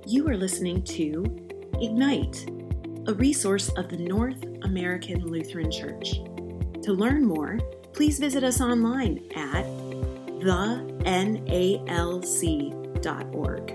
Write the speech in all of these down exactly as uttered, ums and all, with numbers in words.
You are listening to Ignite, a resource of the North American Lutheran Church. To learn more, please visit us online at the N A L C dot org.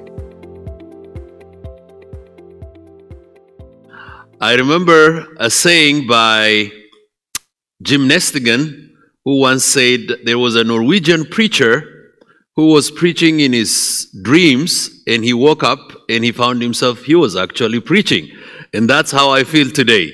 I remember a saying by Jim Nestigan, who once said there was a Norwegian preacher who was preaching in his dreams, and he woke up and he found himself, he was actually preaching. And that's how I feel today.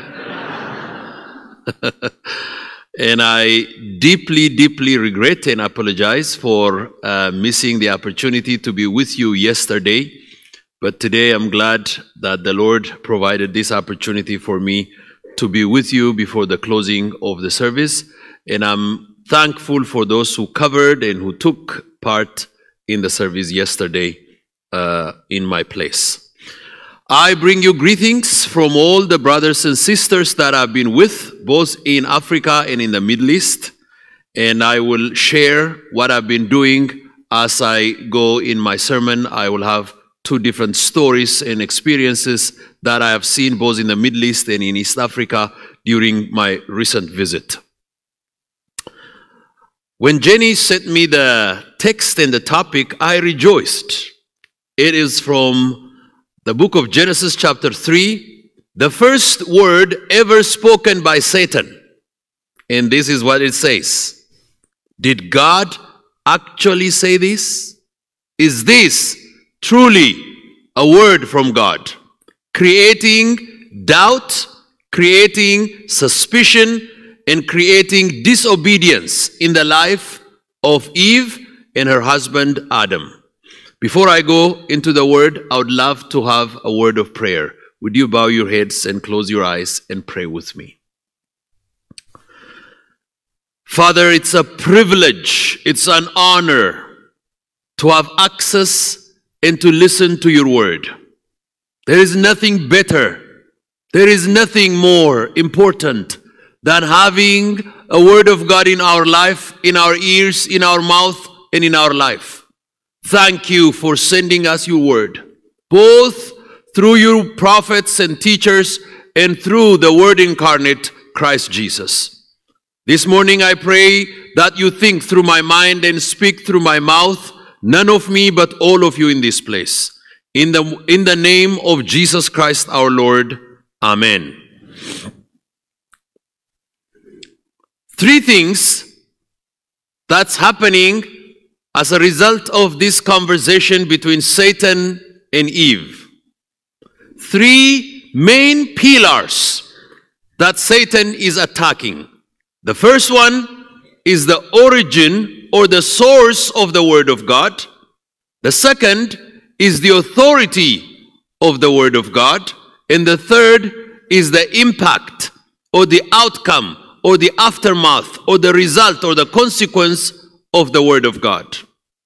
And I deeply, deeply regret and apologize for uh, missing the opportunity to be with you yesterday. But today I'm glad that the Lord provided this opportunity for me to be with you before the closing of the service. And I'm thankful for those who covered and who took part in the service yesterday uh, in my place. I bring you greetings from all the brothers and sisters that I've been with, both in Africa and in the Middle East. And I will share what I've been doing as I go in my sermon. I will have two different stories and experiences that I have seen both in the Middle East and in East Africa during my recent visit. When Jenny sent me the text and the topic, I rejoiced. It is from the book of Genesis chapter three, the first word ever spoken by Satan. And this is what it says. Did God actually say this? Is this truly a word from God? Creating doubt, creating suspicion, and creating disobedience in the life of Eve and her husband Adam. Before I go into the word, I would love to have a word of prayer. Would you bow your heads and close your eyes and pray with me? Father, it's a privilege, it's an honor to have access and to listen to your word. There is nothing better, there is nothing more important than having a word of God in our life, in our ears, in our mouth, and in our life. Thank you for sending us your word, both through your prophets and teachers and through the word incarnate, Christ Jesus. This morning I pray that you think through my mind and speak through my mouth, none of me but all of you in this place. In the, in the name of Jesus Christ our Lord, Amen. Three things that's happening as a result of this conversation between Satan and Eve. Three main pillars that Satan is attacking. The first one is the origin or the source of the Word of God. The second is the authority of the Word of God. And the third is the impact or the outcome or the aftermath, or the result, or the consequence of the Word of God.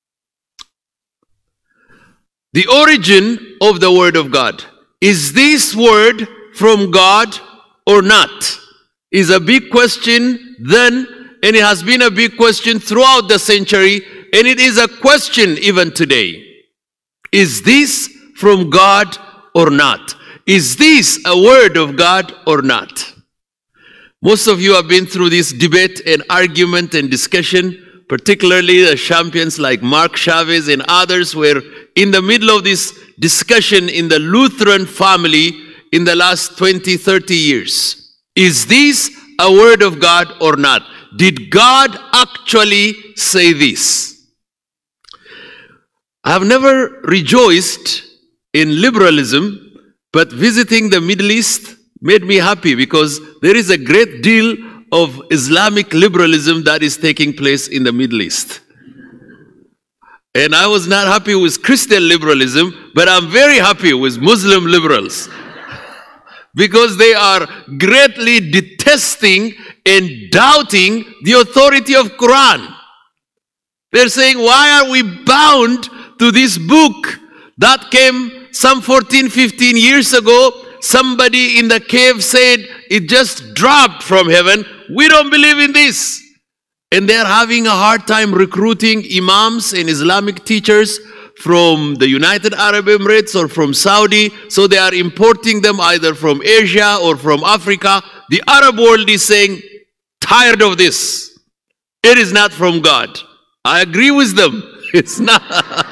The origin of the Word of God. Is this Word from God or not? Is a big question then, and it has been a big question throughout the century, and it is a question even today. Is this from God or not? Is this a Word of God or not? Most of you have been through this debate and argument and discussion, particularly the champions like Mark Chavez and others were in the middle of this discussion in the Lutheran family in the last twenty, thirty years. Is this a word of God or not? Did God actually say this? I have never rejoiced in liberalism, but visiting the Middle East made me happy because there is a great deal of Islamic liberalism that is taking place in the Middle East. And I was not happy with Christian liberalism, but I'm very happy with Muslim liberals because they are greatly detesting and doubting the authority of Quran. They're saying, why are we bound to this book that came some fourteen, fifteen years ago? Somebody in the cave said it just dropped from heaven. We don't believe in this. And they're having a hard time recruiting imams and Islamic teachers from the United Arab Emirates or from Saudi. So they are importing them either from Asia or from Africa. The Arab world is saying, tired of this. It is not from God. I agree with them. It's not.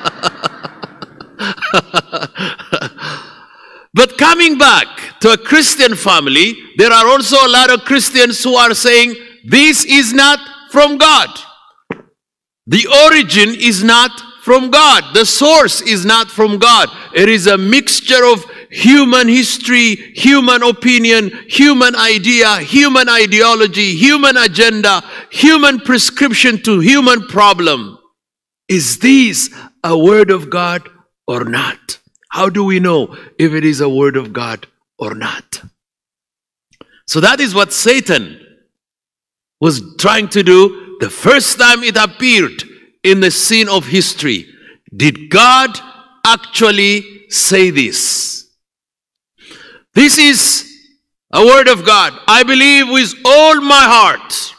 But coming back to a Christian family, there are also a lot of Christians who are saying, this is not from God. The origin is not from God. The source is not from God. It is a mixture of human history, human opinion, human idea, human ideology, human agenda, human prescription to human problem. Is this a word of God or not? How do we know if it is a word of God or not? So that is what Satan was trying to do the first time it appeared in the scene of history. Did God actually say this? This is a word of God. I believe with all my heart,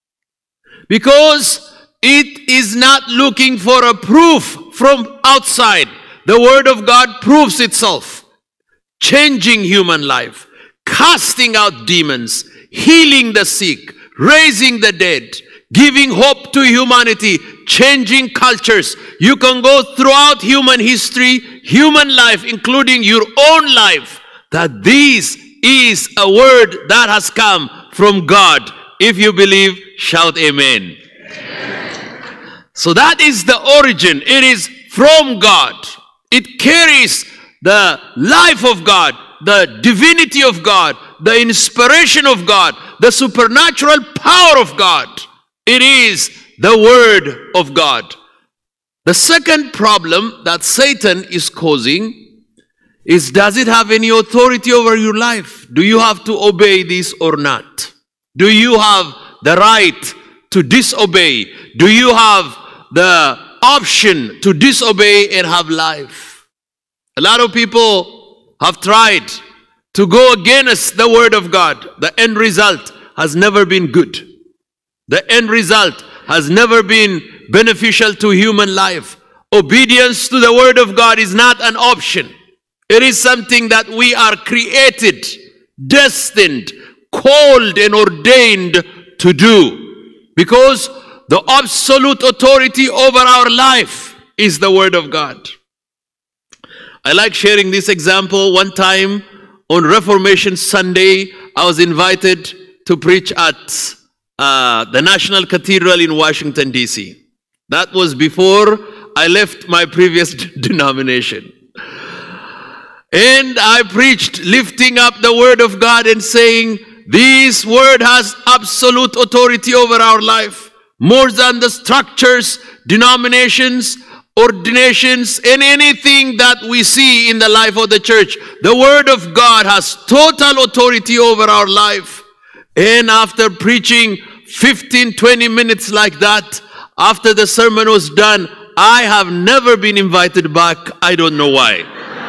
because it is not looking for a proof from outside. The word of God proves itself, changing human life, casting out demons, healing the sick, raising the dead, giving hope to humanity, changing cultures. You can go throughout human history, human life, including your own life, that this is a word that has come from God. If you believe, shout amen. Amen. So that is the origin. It is from God. It carries the life of God, the divinity of God, the inspiration of God, the supernatural power of God. It is the word of God. The second problem that Satan is causing is, does it have any authority over your life? Do you have to obey this or not? Do you have the right to disobey? Do you have the option to disobey and have life? A lot of people have tried to go against the word of God. The end result has never been good. The end result has never been beneficial to human life. Obedience to the word of God is not an option. It is something that we are created, destined, called and ordained to do. Because the absolute authority over our life is the word of God. I like sharing this example. One time on Reformation Sunday, I was invited to preach at uh, the National Cathedral in Washington, D C That was before I left my previous denomination. And I preached lifting up the word of God and saying, this word has absolute authority over our life, more than the structures, denominations, ordinations, and anything that we see in the life of the church. The word of God has total authority over our life. And after preaching fifteen, twenty minutes like that, after the sermon was done, I have never been invited back. I don't know why.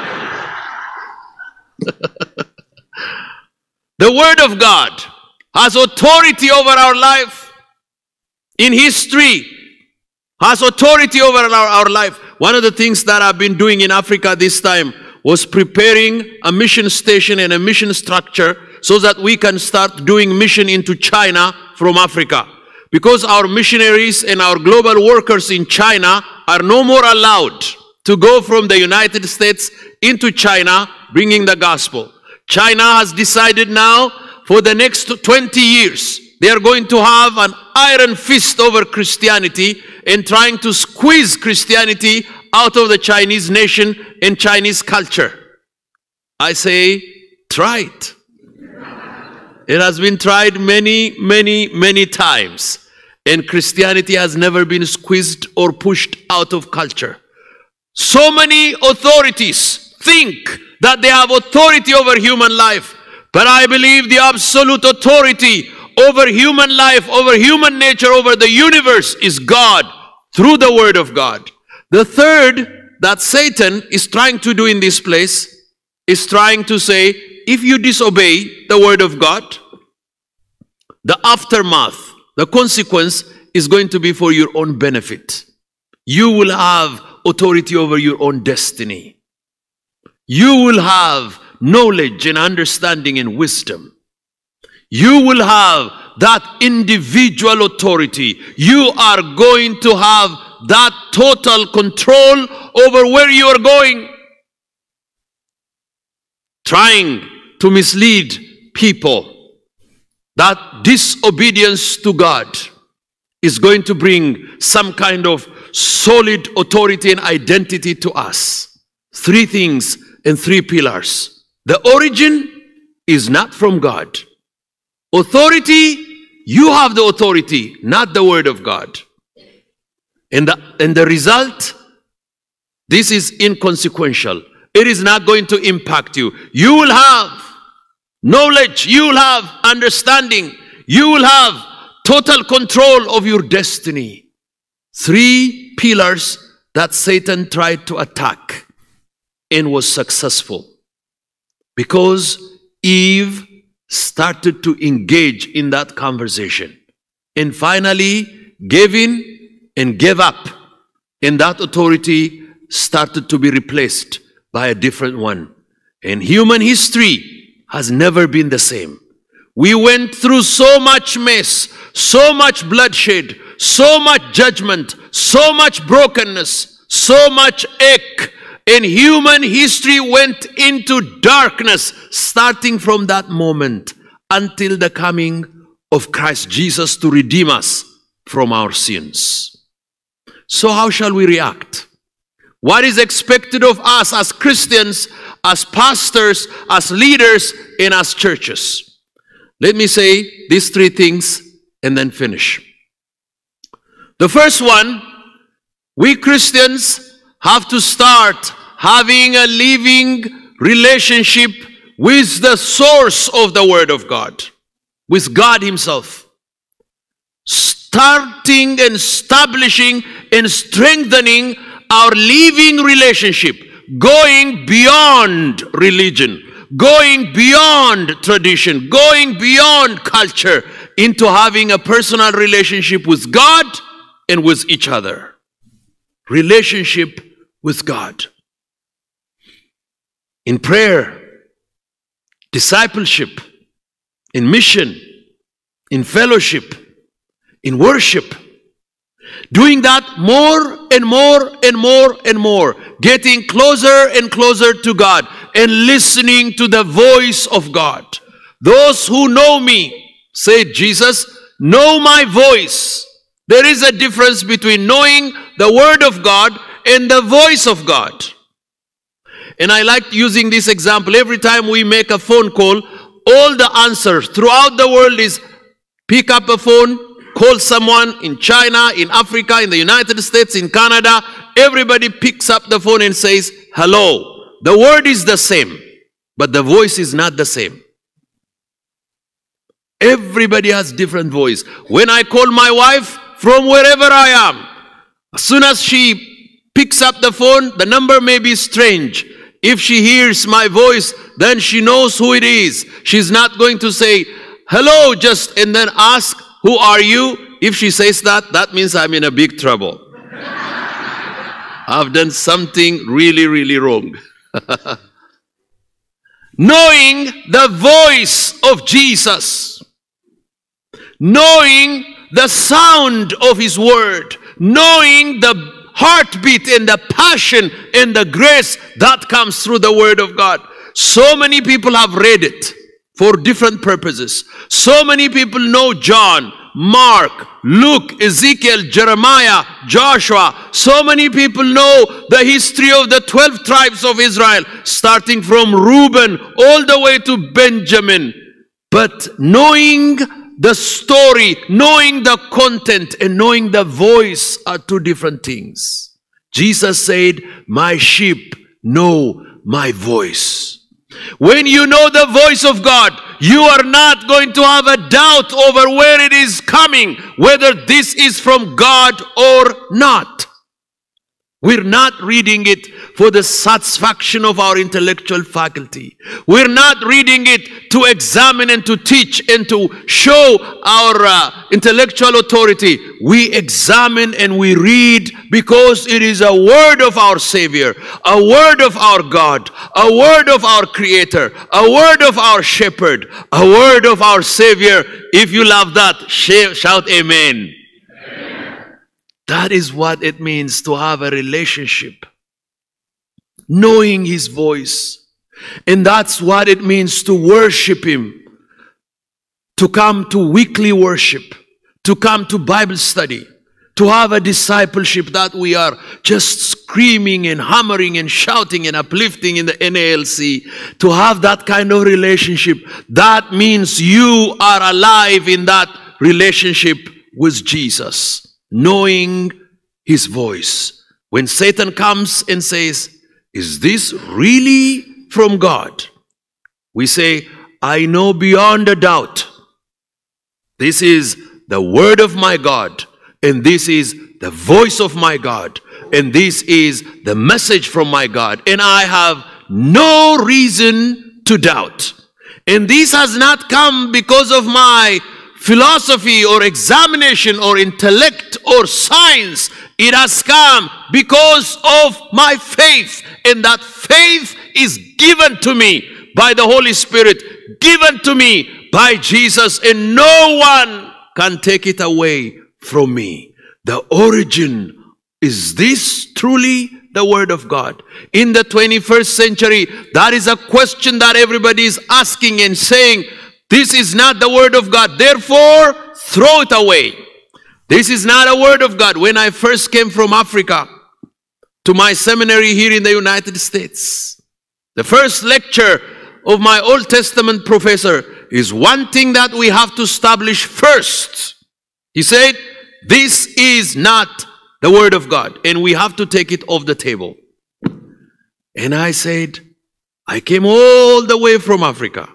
The word of God has authority over our life. In history, has authority over our, our life. One of the things that I've been doing in Africa this time was preparing a mission station and a mission structure so that we can start doing mission into China from Africa. Because our missionaries and our global workers in China are no more allowed to go from the United States into China bringing the gospel. China has decided now for the next twenty years, they are going to have an iron fist over Christianity and trying to squeeze Christianity out of the Chinese nation and Chinese culture. I say, try it. It has been tried many, many, many times. And Christianity has never been squeezed or pushed out of culture. So many authorities think that they have authority over human life. But I believe the absolute authority over human life, over human nature, over the universe is God through the word of God. The third that Satan is trying to do in this place is trying to say, if you disobey the word of God, the aftermath, the consequence is going to be for your own benefit. You will have authority over your own destiny. You will have knowledge and understanding and wisdom. You will have that individual authority. You are going to have that total control over where you are going. Trying to mislead people that disobedience to God is going to bring some kind of solid authority and identity to us. Three things and three pillars. The origin is not from God. Authority, you have the authority, not the word of God. And the, and the result, this is inconsequential. It is not going to impact you. You will have knowledge. You will have understanding. You will have total control of your destiny. Three pillars that Satan tried to attack and was successful. Because Eve started to engage in that conversation and finally gave in and gave up. And that authority started to be replaced by a different one. And human history has never been the same. We went through so much mess, so much bloodshed, so much judgment, so much brokenness, so much ache. And human history went into darkness starting from that moment until the coming of Christ Jesus to redeem us from our sins. So how shall we react? What is expected of us as Christians, as pastors, as leaders, and as churches? Let me say these three things and then finish. The first one, we Christians have to start having a living relationship with the source of the Word of God, with God Himself. Starting and establishing and strengthening our living relationship, going beyond religion, going beyond tradition, going beyond culture, into having a personal relationship with God and with each other. Relationship with God. In prayer, discipleship, in mission, in fellowship, in worship. Doing that more and more and more and more. Getting closer and closer to God and listening to the voice of God. Those who know me, said Jesus, know my voice. There is a difference between knowing the Word of God and the voice of God. And I like using this example. Every time we make a phone call, all the answers throughout the world is pick up a phone, call someone in China, in Africa, in the United States, in Canada. Everybody picks up the phone and says, hello. The word is the same, but the voice is not the same. Everybody has different voice. When I call my wife from wherever I am, as soon as she picks up the phone, the number may be strange. If she hears my voice, then she knows who it is. She's not going to say, hello, just, and then ask, who are you? If she says that, that means I'm in a big trouble. I've done something really, really wrong. Knowing the voice of Jesus. Knowing the sound of His Word. Knowing the heartbeat and the passion and the grace that comes through the Word of God. So many people have read it for different purposes. So many people know John, Mark, Luke, Ezekiel, Jeremiah, Joshua. So many people know the history of the twelve tribes of Israel, starting from Reuben all the way to Benjamin. But knowing the story, knowing the content, and knowing the voice are two different things. Jesus said, my sheep know my voice. When you know the voice of God, you are not going to have a doubt over where it is coming, whether this is from God or not. We're not reading it for the satisfaction of our intellectual faculty. We're not reading it to examine and to teach and to show our uh, intellectual authority. We examine and we read because it is a word of our Savior, a word of our God, a word of our Creator, a word of our Shepherd, a word of our Savior. If you love that, shout amen. That is what it means to have a relationship, knowing His voice. And that's what it means to worship Him, to come to weekly worship, to come to Bible study, to have a discipleship that we are just screaming and hammering and shouting and uplifting in the N A L C. To have that kind of relationship, that means you are alive in that relationship with Jesus. Knowing His voice. When Satan comes and says, is this really from God? We say, I know beyond a doubt. This is the word of my God. And this is the voice of my God. And this is the message from my God. And I have no reason to doubt. And this has not come because of my philosophy or examination or intellect or science. It has come because of my faith. And that faith is given to me by the Holy Spirit, given to me by Jesus, and no one can take it away from me. The origin, is this truly the Word of God? In the twenty-first century, that is a question that everybody is asking and saying, this is not the Word of God, therefore throw it away. This is not a Word of God. When I first came from Africa to my seminary here in the United States, the first lecture of my Old Testament professor is one thing that we have to establish first. He said, this is not the Word of God, and we have to take it off the table. And I said, I came all the way from Africa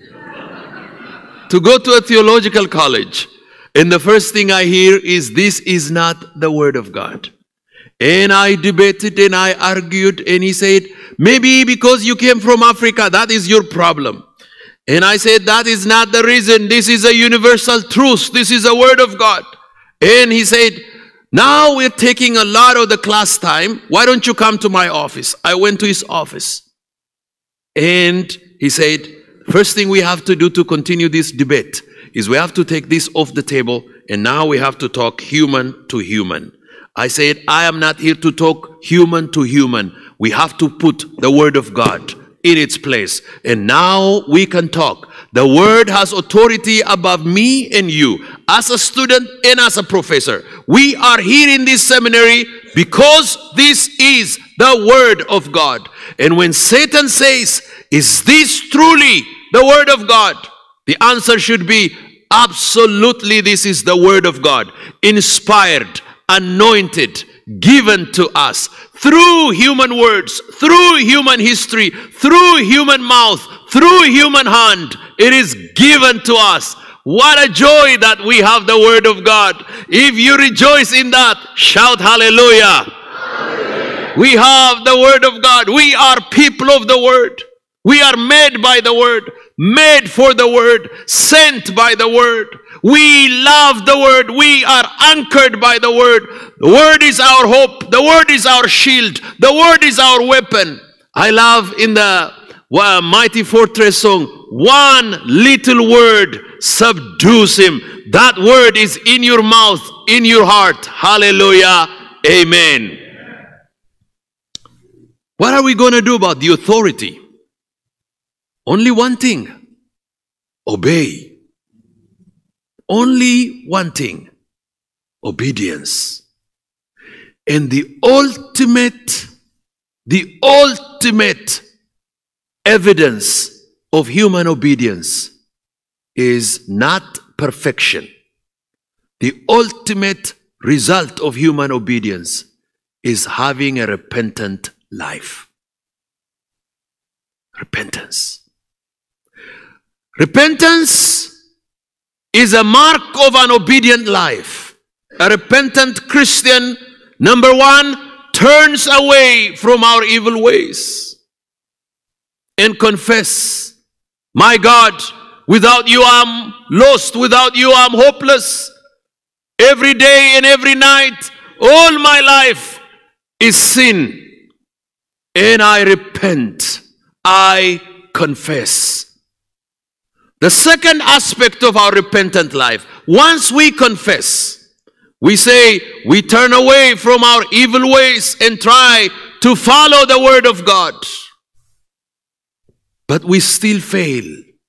to go to a theological college. And the first thing I hear is, this is not the Word of God. And I debated and I argued, and he said, maybe because you came from Africa, that is your problem. And I said, that is not the reason. This is a universal truth. This is a Word of God. And he said, now we're taking a lot of the class time. Why don't you come to my office? I went to his office. And he said, first thing we have to do to continue this debate is we have to take this off the table, and now we have to talk human to human. I said, I am not here to talk human to human. We have to put the Word of God in its place. And now we can talk. The Word has authority above me and you, as a student and as a professor. We are here in this seminary because this is the Word of God. And when Satan says, is this truly the Word of God? The answer should be, absolutely, this is the Word of God. Inspired, anointed, given to us through human words, through human history, through human mouth, through human hand. It is given to us. What a joy that we have the Word of God. If you rejoice in that, shout hallelujah. Hallelujah. We have the Word of God. We are people of the Word. We are made by the Word, made for the Word, sent by the Word. We love the Word. We are anchored by the Word. The Word is our hope. The Word is our shield. The Word is our weapon. I love in the uh, Mighty Fortress song, one little word subdues him. That word is in your mouth, in your heart. Hallelujah. Amen. What are we going to do about the authority? Only one thing. Obey. Only one thing. Obedience. And the ultimate, the ultimate evidence of human obedience is not perfection. The ultimate result of human obedience is having a repentant life. Repentance. Repentance is a mark of an obedient life. A repentant Christian, number one, turns away from our evil ways and confess, my God, without you I'm lost, without you I'm hopeless. Every day and every night, all my life is sin. And I repent, I confess. The second aspect of our repentant life, once we confess, we say we turn away from our evil ways and try to follow the word of God. But we still fail.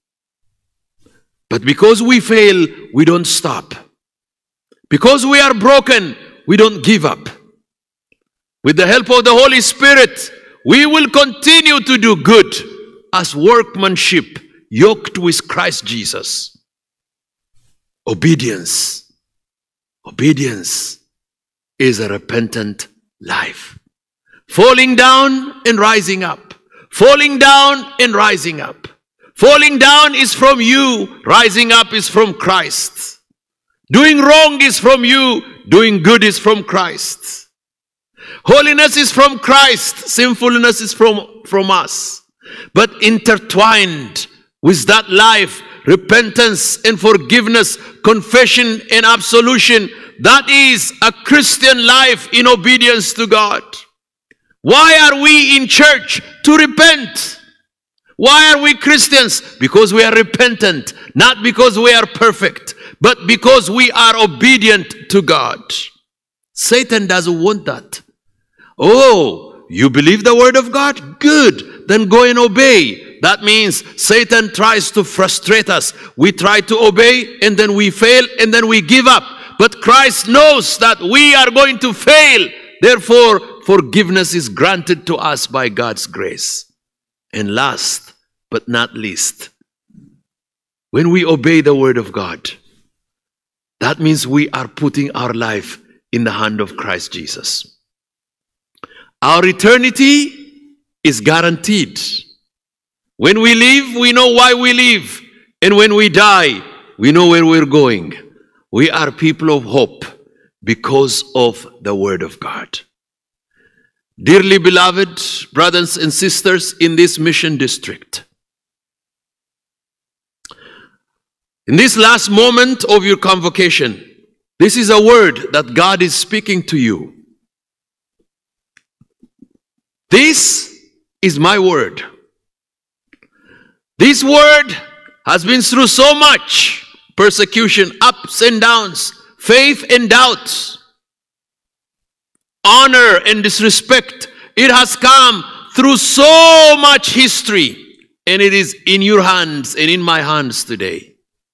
But because we fail, we don't stop. Because we are broken, we don't give up. With the help of the Holy Spirit, we will continue to do good as workmanship yoked with Christ Jesus. Obedience. Obedience is a repentant life. Falling down and rising up. Falling down and rising up. Falling down is from you. Rising up is from Christ. Doing wrong is from you. Doing good is from Christ. Holiness is from Christ. Sinfulness is from, from us. But intertwined with that life, repentance and forgiveness, confession and absolution, that is a Christian life in obedience to God. Why are we in church? To repent. Why are we Christians? Because we are repentant, not because we are perfect, but because we are obedient to God. Satan doesn't want that. Oh, you believe the word of God? Good. Then go and obey. That means Satan tries to frustrate us. We try to obey and then we fail and then we give up. But Christ knows that we are going to fail. Therefore, forgiveness is granted to us by God's grace. And last but not least, when we obey the word of God, that means we are putting our life in the hand of Christ Jesus. Our eternity is guaranteed. When we live, we know why we live. And when we die, we know where we're going. We are people of hope because of the word of God. Dearly beloved brothers and sisters in this mission district, in this last moment of your convocation, this is a word that God is speaking to you. This is my word. This word has been through so much persecution, ups and downs, faith and doubts, honor and disrespect. It has come through so much history, and it is in your hands and in my hands today.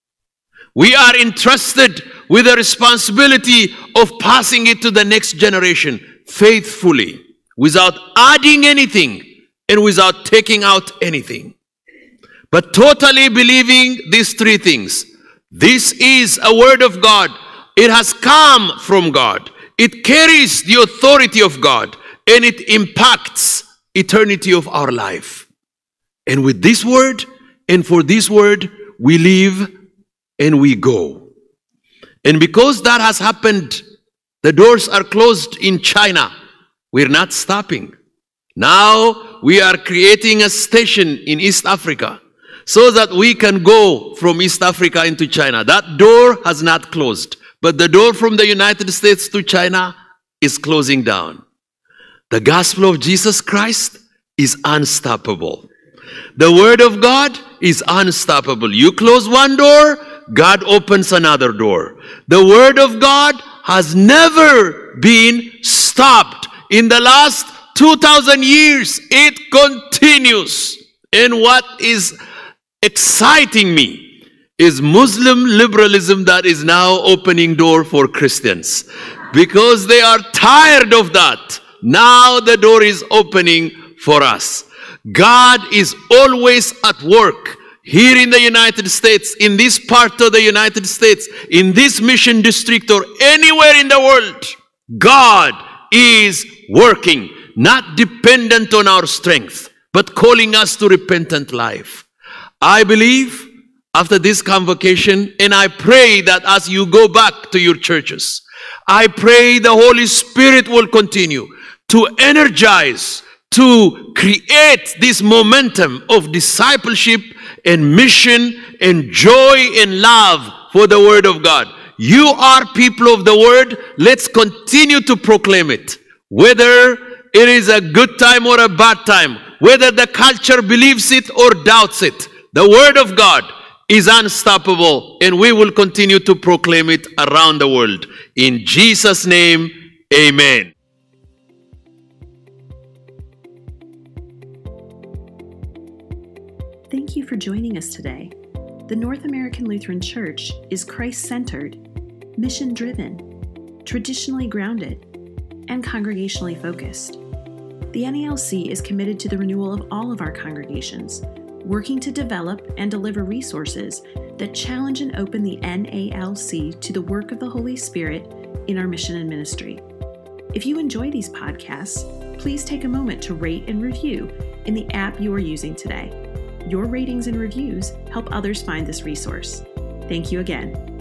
We are entrusted with the responsibility of passing it to the next generation faithfully, without adding anything and without taking out anything. But totally believing these three things. This is a word of God. It has come from God. It carries the authority of God, and it impacts eternity of our life. And with this word, and for this word, we live and we go. And because that has happened, the doors are closed in China. We're not stopping. Now we are creating a station in East Africa so that we can go from East Africa into China. That door has not closed, but the door from the United States to China is closing down. The gospel of Jesus Christ is unstoppable. The word of God is unstoppable. You close one door, God opens another door. The word of God has never been stopped. In the last two thousand years, it continues. And what is exciting me is Muslim liberalism that is now opening door for Christians. Because they are tired of that. Now the door is opening for us. God is always at work. Here in the United States, in this part of the United States, in this mission district, or anywhere in the world, God is working, not dependent on our strength, but calling us to repentant life. I believe after this convocation, and I pray that as you go back to your churches, I pray the Holy Spirit will continue to energize, to create this momentum of discipleship and mission and joy and love for the Word of God. You are people of the Word. Let's continue to proclaim it. Whether it is a good time or a bad time, whether the culture believes it or doubts it, the Word of God is unstoppable, and we will continue to proclaim it around the world. In Jesus' name, amen. Thank you for joining us today. The North American Lutheran Church is Christ-centered, mission-driven, traditionally grounded, and congregationally focused. The N A L C is committed to the renewal of all of our congregations, working to develop and deliver resources that challenge and open the N A L C to the work of the Holy Spirit in our mission and ministry. If you enjoy these podcasts, please take a moment to rate and review in the app you are using today. Your ratings and reviews help others find this resource. Thank you again.